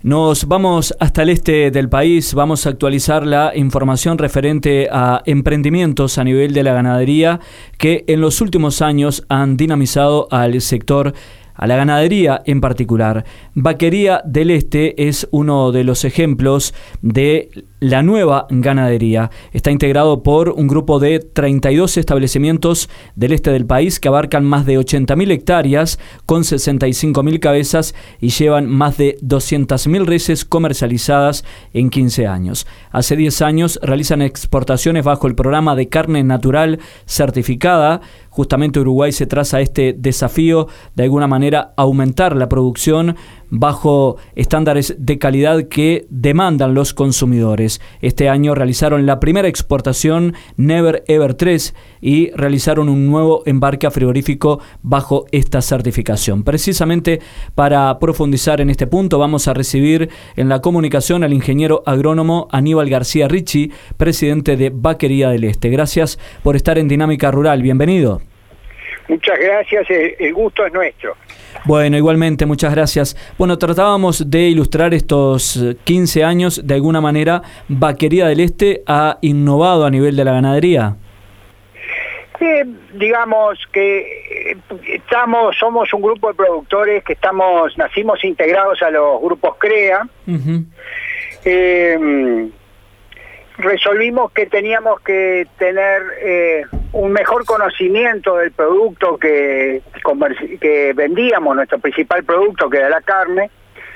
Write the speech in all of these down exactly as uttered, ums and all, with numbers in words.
Nos vamos hasta el este del país, vamos a actualizar la información referente a emprendimientos a nivel de la ganadería que en los últimos años han dinamizado al sector, a la ganadería en particular. Vaquería del Este es uno de los ejemplos de la nueva ganadería. Está integrado por un grupo de treinta y dos establecimientos del este del país que abarcan más de ochenta mil hectáreas con sesenta y cinco mil cabezas y llevan más de doscientas mil reses comercializadas en quince años. Hace diez años realizan exportaciones bajo el programa de carne natural certificada. Justamente Uruguay se traza este desafío de alguna manera aumentar la producción bajo estándares de calidad que demandan los consumidores. Este año realizaron la primera exportación Never Ever tres y realizaron un nuevo embarque a frigorífico bajo esta certificación. Precisamente para profundizar en este punto vamos a recibir en la comunicación al ingeniero agrónomo Aníbal García Ricci, presidente de Vaquería del Este. Gracias por estar en Dinámica Rural. Bienvenido. Muchas gracias, el gusto es nuestro. Bueno, igualmente, muchas gracias. Bueno, tratábamos de ilustrar estos quince años, de alguna manera, Vaquería del Este ha innovado a nivel de la ganadería. Eh, digamos que estamos, somos un grupo de productores que estamos, nacimos integrados a los grupos CREA. Uh-huh. eh, resolvimos que teníamos que tener eh, un mejor conocimiento del producto que, que vendíamos, nuestro principal producto, que era la carne,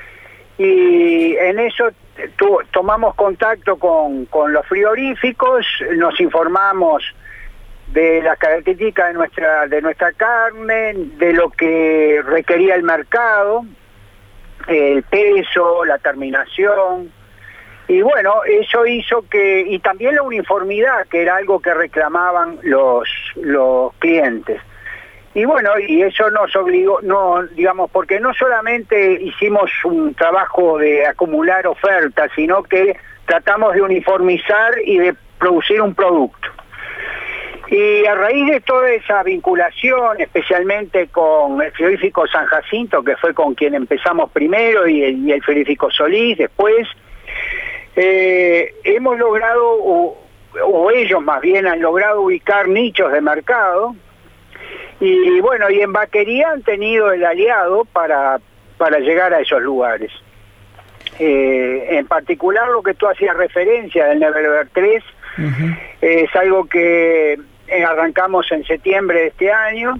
y en eso tu, tomamos contacto con, con los frigoríficos, nos informamos de las características de nuestra, de nuestra carne, de lo que requería el mercado, el peso, la terminación. Y bueno, eso hizo que, y también la uniformidad, que era algo que reclamaban los, los clientes. Y bueno, y eso nos obligó, no, digamos, porque no solamente hicimos un trabajo de acumular ofertas, sino que tratamos de uniformizar y de producir un producto. Y a raíz de toda esa vinculación, especialmente con el frigorífico San Jacinto, que fue con quien empezamos primero, y el, y el frigorífico Solís después, Eh, hemos logrado, o, o ellos más bien han logrado ubicar nichos de mercado, y bueno, y en Vaquería han tenido el aliado para, para llegar a esos lugares. Eh, en particular lo que tú hacías referencia del Never Ever tres, uh-huh. eh, es algo que arrancamos en septiembre de este año.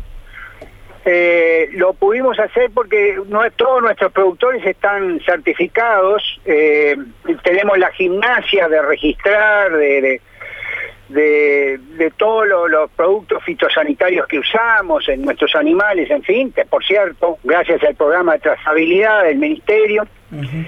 Eh, lo pudimos hacer porque no, todos nuestros productores están certificados, eh, tenemos la gimnasia de registrar de, de, de, de todos lo, los productos fitosanitarios que usamos en nuestros animales, en fin, que por cierto, gracias al programa de trazabilidad del Ministerio. Uh-huh.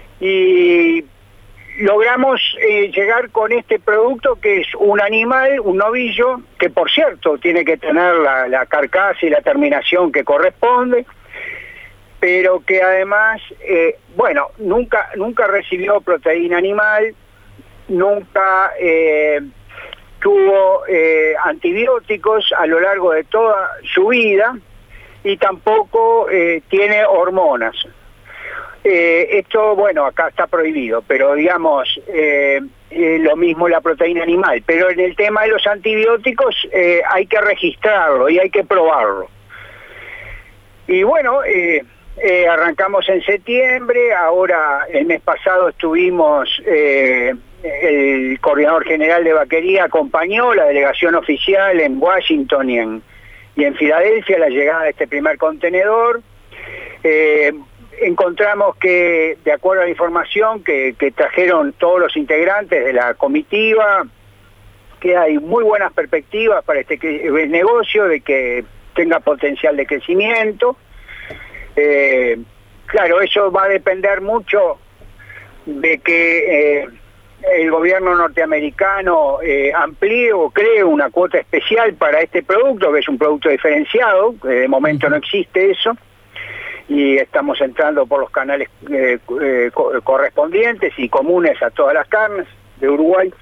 Y logramos eh, llegar con este producto que es un animal, un novillo, que por cierto tiene que tener la, la carcasa y la terminación que corresponde, pero que además, eh, bueno, nunca nunca recibió proteína animal, nunca eh, tuvo eh, antibióticos a lo largo de toda su vida y tampoco eh, tiene hormonas. Eh, esto, bueno, acá está prohibido, pero digamos, eh, eh, lo mismo la proteína animal, pero en el tema de los antibióticos eh, hay que registrarlo y hay que probarlo. Y bueno, eh, eh, arrancamos en septiembre, ahora el mes pasado estuvimos, eh, el coordinador general de Vaquería acompañó la delegación oficial en Washington y en, y en Filadelfia la llegada de este primer contenedor. Eh, Encontramos que, de acuerdo a la información que, que trajeron todos los integrantes de la comitiva, que hay muy buenas perspectivas para este el negocio, de que tenga potencial de crecimiento. Eh, claro, eso va a depender mucho de que eh, el gobierno norteamericano eh, amplíe o cree una cuota especial para este producto, que es un producto diferenciado, que de momento no existe eso. Y estamos entrando por los canales eh, eh, correspondientes y comunes a todas las carnes de Uruguay.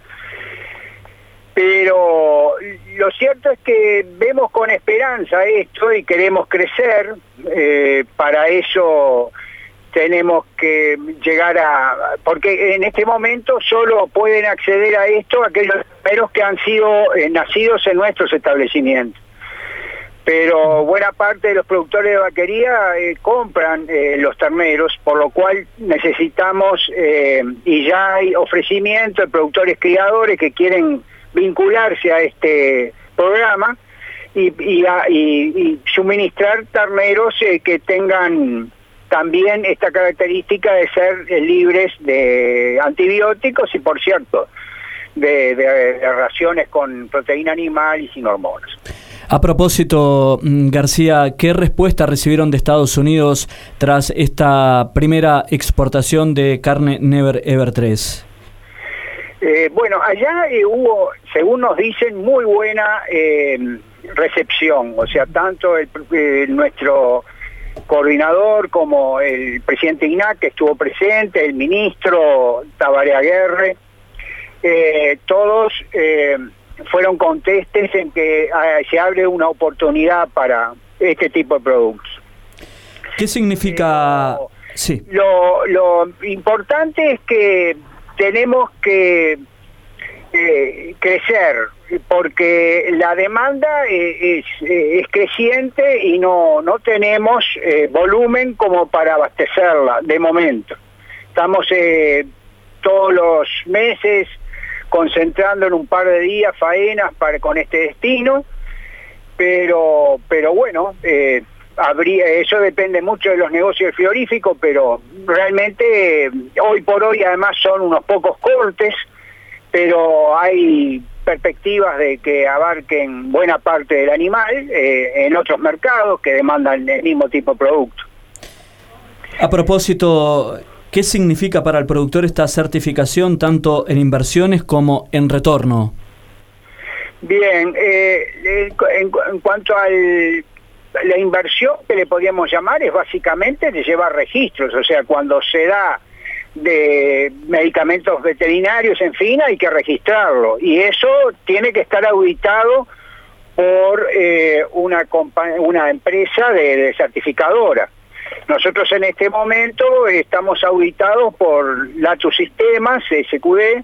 Pero lo cierto es que vemos con esperanza esto y queremos crecer. Eh, para eso tenemos que llegar a... Porque en este momento solo pueden acceder a esto aquellos terneros que han sido eh, nacidos en nuestros establecimientos. Pero buena parte de los productores de vaquería eh, compran eh, los terneros, por lo cual necesitamos, eh, y ya hay ofrecimiento de productores criadores que quieren vincularse a este programa y, y, a, y, y suministrar terneros eh, que tengan también esta característica de ser eh, libres de antibióticos y, por cierto, de, de, de raciones con proteína animal y sin hormonas. A propósito, García, ¿qué respuesta recibieron de Estados Unidos tras esta primera exportación de carne Never Ever tres? Eh, bueno, allá eh, hubo, según nos dicen, muy buena eh, recepción. O sea, tanto el, eh, nuestro coordinador como el presidente I N A C que estuvo presente, el ministro Tabaré Aguirre, eh, todos... Eh, fueron contestes en que eh, se abre una oportunidad para este tipo de productos. ¿Qué significa? Eh, lo, sí. lo, lo importante es que tenemos que eh, crecer, porque la demanda eh, es, eh, es creciente y no, no tenemos eh, volumen como para abastecerla de momento. Estamos eh, todos los meses concentrando en un par de días faenas para con este destino, pero pero bueno, eh, habría, eso depende mucho de los negocios frigoríficos, pero realmente eh, hoy por hoy además son unos pocos cortes, pero hay perspectivas de que abarquen buena parte del animal eh, en otros mercados que demandan el mismo tipo de producto. A propósito, ¿qué significa para el productor esta certificación tanto en inversiones como en retorno? Bien, eh, en, en cuanto a la inversión que le podríamos llamar es básicamente de llevar registros, o sea, cuando se da de medicamentos veterinarios, en fin, hay que registrarlo y eso tiene que estar auditado por eh, una, una empresa de, de certificadora. Nosotros en este momento estamos auditados por Latus Sistemas, S Q D,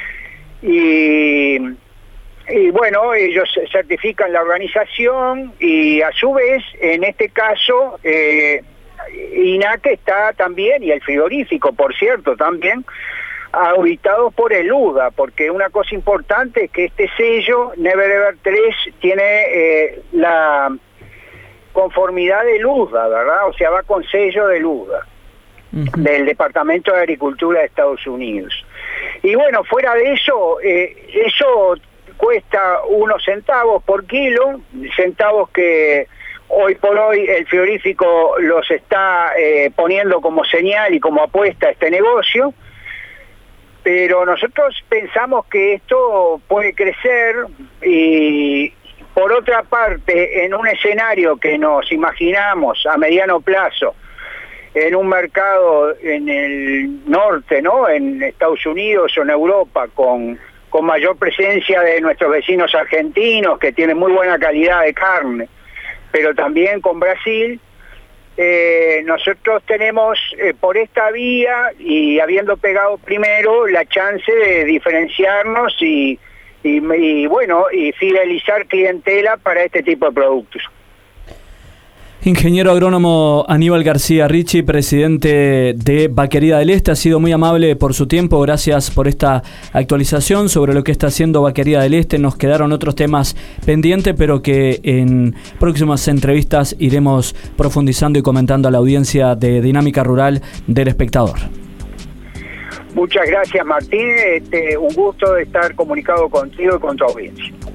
y, y bueno, ellos certifican la organización y a su vez, en este caso, eh, I N A C está también, y el frigorífico, por cierto, también, auditados por el U D A, porque una cosa importante es que este sello, Never Ever tres, tiene eh, la conformidad del U D A, ¿verdad? O sea, va con sello del U D A, uh-huh. del Departamento de Agricultura de Estados Unidos. Y bueno, fuera de eso, eh, eso cuesta unos centavos por kilo, centavos que hoy por hoy el frigorífico los está eh, poniendo como señal y como apuesta a este negocio, pero nosotros pensamos que esto puede crecer y... Por otra parte, en un escenario que nos imaginamos a mediano plazo, en un mercado en el norte, ¿no? En Estados Unidos o en Europa, con, con mayor presencia de nuestros vecinos argentinos, que tienen muy buena calidad de carne, pero también con Brasil, eh, nosotros tenemos eh, por esta vía, y habiendo pegado primero, la chance de diferenciarnos y Y, y bueno, y fidelizar clientela para este tipo de productos. Ingeniero agrónomo Aníbal García Ricci, presidente de Vaquería del Este, ha sido muy amable por su tiempo, gracias por esta actualización sobre lo que está haciendo Vaquería del Este. Nos quedaron otros temas pendientes, pero que en próximas entrevistas iremos profundizando y comentando a la audiencia de Dinámica Rural del Espectador. Muchas gracias, Martín. Este, un gusto de estar comunicado contigo y con tu audiencia.